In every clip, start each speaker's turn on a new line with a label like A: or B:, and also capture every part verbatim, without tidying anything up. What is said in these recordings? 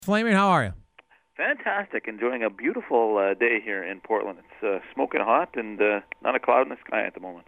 A: Flaming, how are you?
B: Fantastic. Enjoying a beautiful uh, day here in Portland. It's uh, smoking hot and uh, not a cloud in the sky at the moment.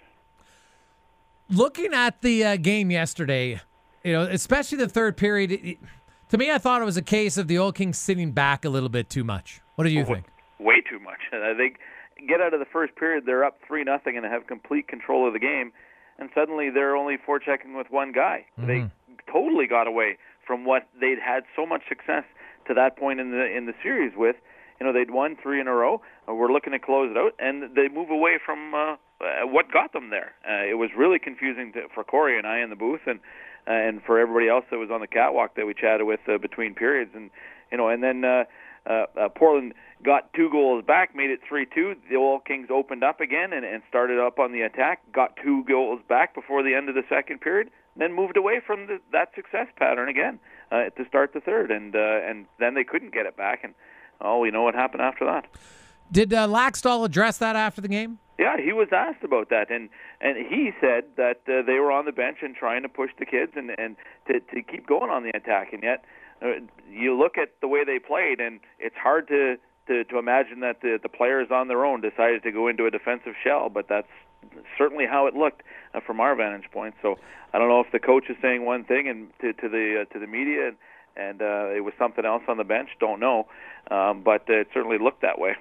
A: Looking at the uh, game yesterday, you know, especially the third period, it, it, to me, I thought it was a case of the Oil Kings sitting back a little bit too much. What do you think?
B: Way too much. Uh, they get out of the first period, they're up three nothing and have complete control of the game, and suddenly they're only forechecking with one guy. Mm-hmm. They totally got away from what they'd had so much success to that point in the in the series with. You know, they'd won three in a row. Uh, we're looking to close it out, and they move away from uh, uh, what got them there. Uh, it was really confusing to, for Corey and I in the booth, and uh, and for everybody else that was on the catwalk that we chatted with uh, between periods. And you know, and then uh, uh, uh, Portland got two goals back, made it three two. The Oil Kings opened up again and, and started up on the attack, got two goals back before the end of the second period, then moved away from the, that success pattern again uh, to start the third, and uh, and then they couldn't get it back, and oh, we know what happened after that.
A: Did uh, Laxdal address that after the game?
B: Yeah, he was asked about that, and and he said that uh, they were on the bench and trying to push the kids and and to to keep going on the attack, and yet uh, you look at the way they played, and it's hard to to, to imagine that the the players on their own decided to go into a defensive shell, but that's certainly how it looked uh, from our vantage point. So I don't know if the coach is saying one thing and to, to the uh, to the media, and, and uh, it was something else on the bench. Don't know, um, but uh, it certainly looked that way.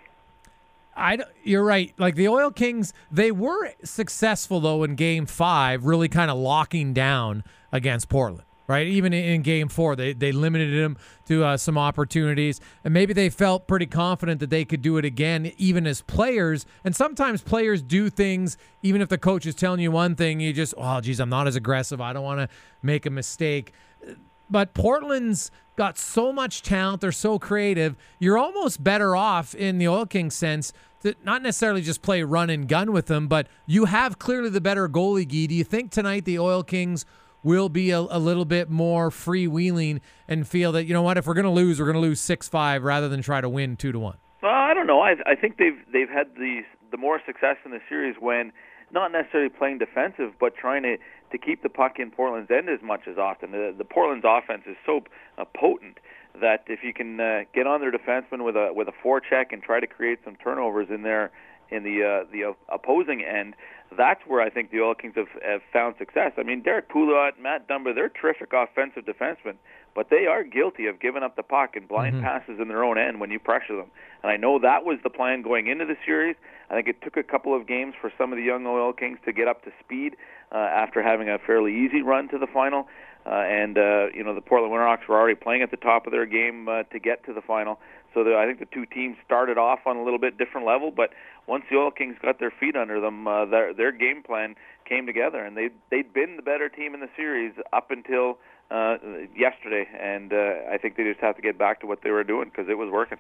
A: I, you're right. Like the Oil Kings, they were successful though in Game Five, really kind of locking down against Portland. Right, even in Game Four, they they limited him to uh, some opportunities, and maybe they felt pretty confident that they could do it again, even as players. And sometimes players do things, even if the coach is telling you one thing, you just, oh, geez, I'm not as aggressive. I don't want to make a mistake. But Portland's got so much talent; they're so creative. You're almost better off in the Oil Kings sense to not necessarily just play run and gun with them, but you have clearly the better goalie. Guy, do you think tonight the Oil Kings will be a, a little bit more freewheeling and feel that, you know what, if we're going to lose, we're going to lose six five rather than try to win two to one?
B: Well, I don't know. I I think they've they've had the the more success in the series when not necessarily playing defensive, but trying to, to keep the puck in Portland's end as much as often. The, the Portland's offense is so uh, potent that if you can uh, get on their defenseman with a with a forecheck and try to create some turnovers in there in the uh, the opposing end, that's where I think the Oil Kings have, have found success. I mean, Derek Pouliot, Matt Dumba, they're terrific offensive defensemen, but they are guilty of giving up the puck and blind mm-hmm. passes in their own end when you pressure them. And I know that was the plan going into the series. I think it took a couple of games for some of the young Oil Kings to get up to speed uh, after having a fairly easy run to the final. Uh, and, uh, you know, the Portland Winterhawks were already playing at the top of their game uh, to get to the final. So the, I think the two teams started off on a little bit different level, but once the Oil Kings got their feet under them, uh, their, their game plan came together, and they they'd been the better team in the series up until uh, yesterday, and uh, I think they just have to get back to what they were doing because it was working.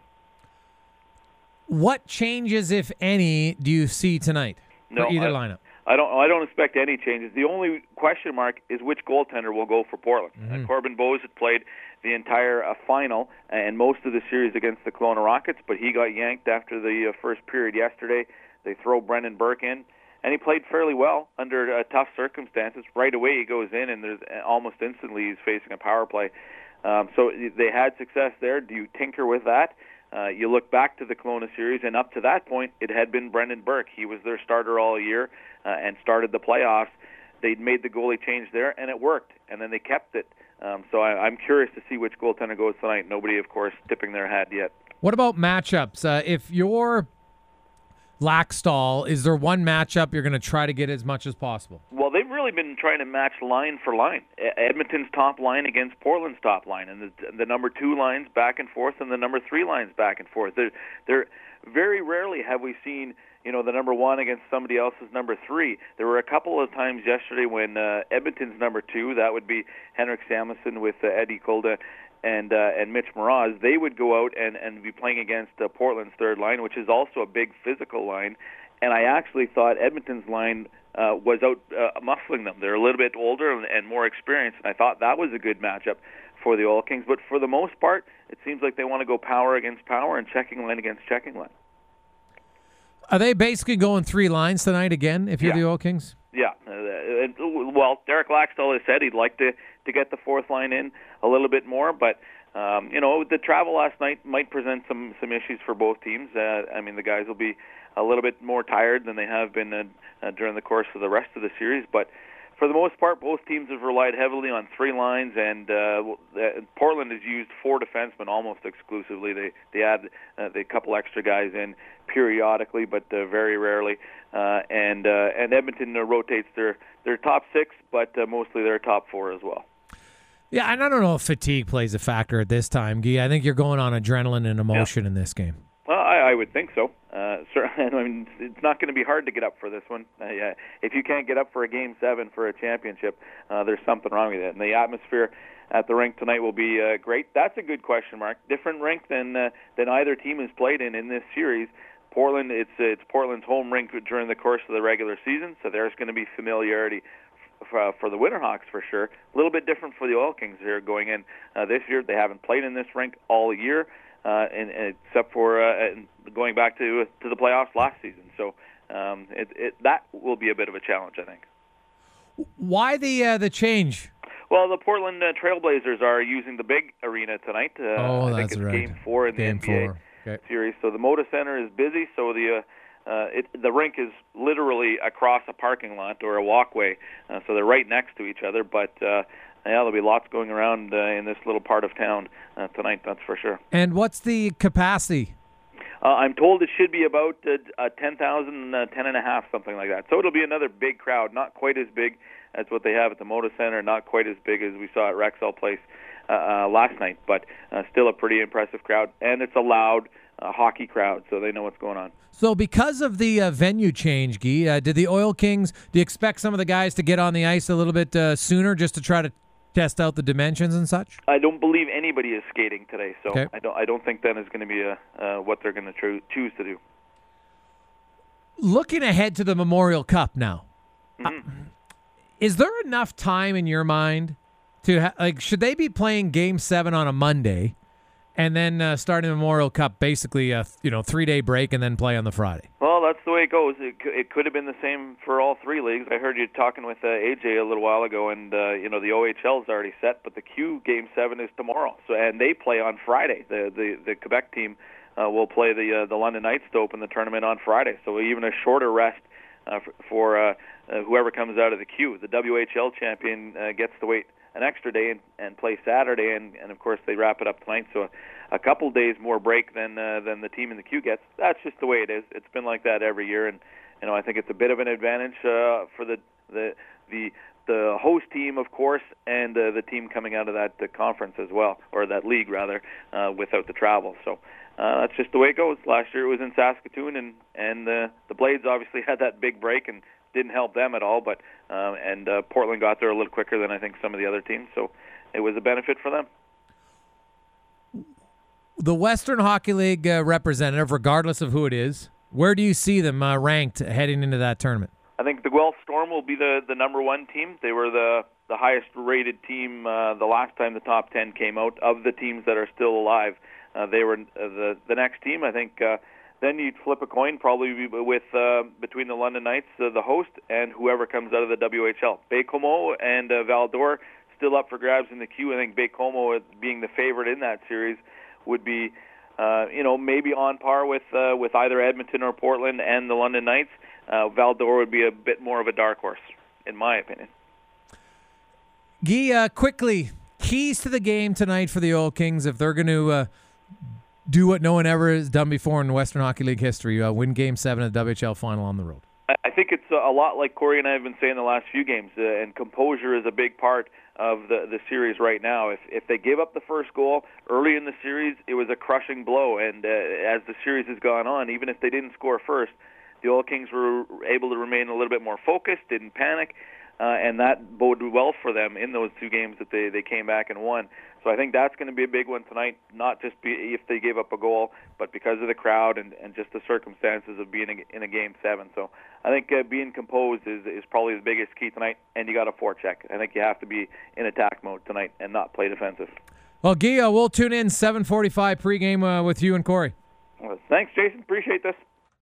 A: What changes, if any, do you see tonight
B: no,
A: for either
B: I,
A: lineup?
B: I don't. I don't expect any changes. The only question mark is which goaltender will go for Portland. Mm-hmm. Uh, Corbin Bowes had played the entire uh, final and most of the series against the Kelowna Rockets, but he got yanked after the uh, first period yesterday. They throw Brendan Burke in, and he played fairly well under uh, tough circumstances. Right away he goes in, and there's almost instantly he's facing a power play. Um, so they had success there. Do you tinker with that? Uh, you look back to the Kelowna series, and up to that point, it had been Brendan Burke. He was their starter all year uh, and started the playoffs. They'd made the goalie change there, and it worked, and then they kept it. Um, so I, I'm curious to see which goaltender goes tonight. Nobody, of course, tipping their hat yet.
A: What about matchups? Uh, if you're Laxdal, is there one matchup you're going to try to get as much as possible?
B: Well, they've really been trying to match line for line. Edmonton's top line against Portland's top line, and the, the number two lines back and forth, and the number three lines back and forth. They're, they're very rarely have we seen, you know, the number one against somebody else's number three. There were a couple of times yesterday when uh, Edmonton's number two, that would be Henrik Samuelsson with uh, Eddie Kolda and uh, and Mitch Moroz, they would go out and, and be playing against uh, Portland's third line, which is also a big physical line. And I actually thought Edmonton's line uh, was out uh, muffling them. They're a little bit older and, and more experienced, and I thought that was a good matchup for the Oil Kings. But for the most part, it seems like they want to go power against power and checking line against checking line.
A: Are they basically going three lines tonight again, if you're
B: yeah.
A: the Oil Kings?
B: Yeah. Uh, well, Derek Laxdal has said he'd like to, to get the fourth line in a little bit more, but Um, you know, the travel last night might present some, some issues for both teams. Uh, I mean, the guys will be a little bit more tired than they have been uh, uh, during the course of the rest of the series. But for the most part, both teams have relied heavily on three lines, and uh, Portland has used four defensemen almost exclusively. They they add uh, the couple extra guys in periodically, but uh, very rarely. Uh, and uh, and Edmonton uh, rotates their, their top six, but uh, mostly their top four as well.
A: Yeah, and I don't know if fatigue plays a factor at this time, Guy. I think you're going on adrenaline and emotion yeah. in this game.
B: Well, I, I would think so. Uh, certainly, I mean, it's not going to be hard to get up for this one. Uh, yeah, if you can't get up for a Game seven for a championship, uh, there's something wrong with it. And the atmosphere at the rink tonight will be uh, great. That's a good question mark. Different rink than uh, than either team has played in in this series. Portland, it's it's Portland's home rink during the course of the regular season, so there's going to be familiarity For, for the Winterhawks for sure. A little bit different for the Oil Kings here going in uh, this year. They haven't played in this rink all year, uh, and, and except for uh, going back to to the playoffs last season. So um, it, it, that will be a bit of a challenge, I think.
A: Why the uh, the change?
B: Well, the Portland uh, Trailblazers are using the big arena tonight. Uh,
A: oh,
B: I think
A: that's
B: it's
A: right.
B: Game Four in
A: Game
B: the N B A
A: four. Okay.
B: series. So the Moda Center is busy. So the uh, Uh, it, the rink is literally across a parking lot or a walkway, uh, so they're right next to each other. But uh, yeah, there'll be lots going around uh, in this little part of town uh, tonight, that's for sure.
A: And what's the capacity?
B: Uh, I'm told it should be about uh, uh, ten thousand, uh, ten and a half, something like that. So it'll be another big crowd, not quite as big as what they have at the Moda Center, not quite as big as we saw at Rexall Place uh, uh, last night, but uh, still a pretty impressive crowd. And it's a loud uh, hockey crowd, so they know what's going on.
A: So because of the uh, venue change, Guy, uh, did the Oil Kings, do you expect some of the guys to get on the ice a little bit uh, sooner just to try to test out the dimensions and such?
B: I don't believe anybody is skating today, so
A: okay.
B: I don't I don't think that is going to be a, uh, what they're going to tr- choose to do.
A: Looking ahead to the Memorial Cup now,
B: mm-hmm.
A: uh, is there enough time in your mind to, ha- like, should they be playing Game seven on a Monday and then uh, starting the Memorial Cup, basically a you know three-day break, and then play on the Friday?
B: Well, that's the way it goes. It, it could have been the same for all three leagues. I heard you talking with uh, A J a little while ago, and uh, you know the O H L is already set, but the Q Game Seven is tomorrow. So, and they play on Friday. The the, the Quebec team uh, will play the uh, the London Knights to open the tournament on Friday. So even a shorter rest uh, for, for uh, uh, whoever comes out of the Q. The W H L champion uh, gets to wait an extra day and, and play Saturday, and, and of course they wrap it up tonight. So a, a couple days more break than uh, than the team in the Q gets. That's just the way it is. It's been like that every year, and you know I think it's a bit of an advantage uh, for the the the the host team, of course, and uh, the team coming out of that uh, conference as well, or that league rather, uh, without the travel. So uh, that's just the way it goes. Last year it was in Saskatoon, and and uh, the Blades obviously had that big break and didn't help them at all, but um, and uh, Portland got there a little quicker than I think some of the other teams, so it was a benefit for them.
A: The Western Hockey League uh, representative, regardless of who it is, where do you see them uh, ranked heading into that tournament?
B: I think the Guelph Storm will be the, the number one team. They were the, the highest-rated team uh, the last time the top ten came out. Of the teams that are still alive, uh, they were uh, the, the next team, I think. Uh, Then you'd flip a coin, probably with uh, between the London Knights, uh, the host, and whoever comes out of the W H L. Baie-Comeau and uh, Val-d'Or still up for grabs in the Q. I think Baie-Comeau, being the favorite in that series, would be, uh, you know, maybe on par with uh, with either Edmonton or Portland and the London Knights. Uh, Val-d'Or would be a bit more of a dark horse, in my opinion.
A: Guy, uh, quickly, keys to the game tonight for the Oil Kings if they're going to uh, do what no one ever has done before in Western Hockey League history, uh, win Game seven of the W H L final on the road.
B: I think it's a lot like Corey and I have been saying the last few games, uh, and composure is a big part of the the series right now. If if they gave up the first goal early in the series, it was a crushing blow, and uh, as the series has gone on, even if they didn't score first, the Oil Kings were able to remain a little bit more focused, didn't panic, uh, and that boded well for them in those two games that they, they came back and won. So I think that's going to be a big one tonight, not just be if they gave up a goal, but because of the crowd and, and just the circumstances of being in a Game seven. So I think uh, being composed is, is probably the biggest key tonight, and you got a forecheck. I think you have to be in attack mode tonight and not play defensive.
A: Well, Guy, uh, we'll tune in seven forty-five pregame uh, with you and Corey.
B: Well, thanks, Jason. Appreciate this.